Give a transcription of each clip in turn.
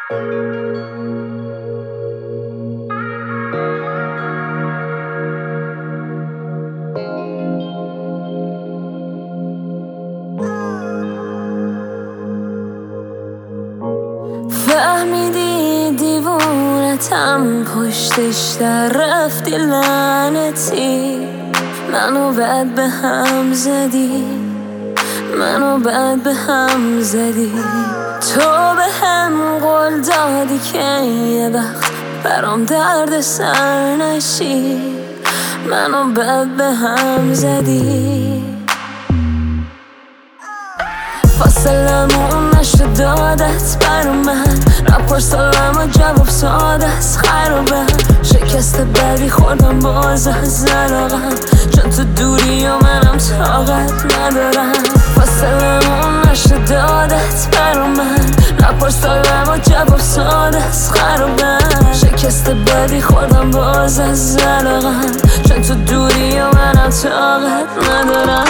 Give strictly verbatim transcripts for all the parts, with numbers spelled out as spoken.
فهمیدی دیوونتم، پشتش در رفتی لعنتی. منو بد به هم زدی، منو بد به هم زدی. تو به هم قول دادی که یه وقت برام درد سر نشی. منو بد به هم زدی. فاصلمون نشد دادت برا من، نپرس سلام و جواب ساده است خرابه. شکست بدی خوردم باز از علاقم، چون تو دوری و منم طاقت ندارم. فاصلمون نشد دادت برا من، نپرس سلام و جواب ساده است خرابه. شکست بدی خوردم باز از علاقم، چون تو دوری و منم طاقت ندارم.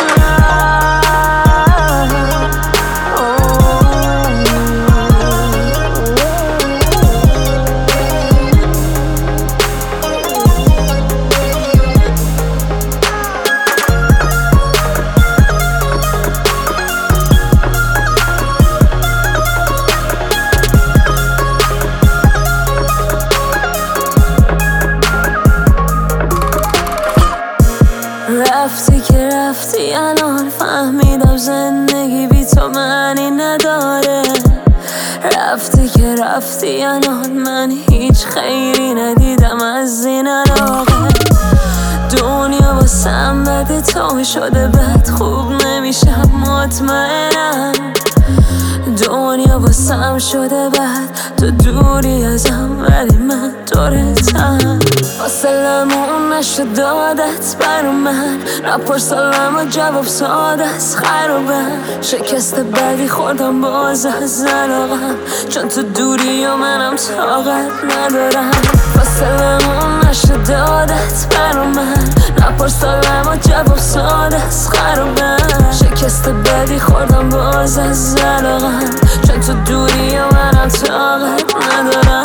رفتی که رفتی، الان فهمیدم زندگی بی تو معنی نداره. رفتی که رفتی، الان من هیچ خیری ندیدم از این علاقه. دنیا واسم بده، تو شده بد خوب نمیشم مطمئنم. دنیا واسم شده بد، تو دوری ازم ولی من دورتم. فاصلمون نشد دادت برا من، نپرس سلام و جواب ساده است خرابه. شکست بدی خوردم باز از علاقم، چون تو دوری و منم طاقت ندارم. فاصلمون نشد دادت برا من، نپرس سلام و جواب ساده است خرابه. شکست بدی خوردم باز از علاقم، چون تو دوری و منم طاقت ندارم.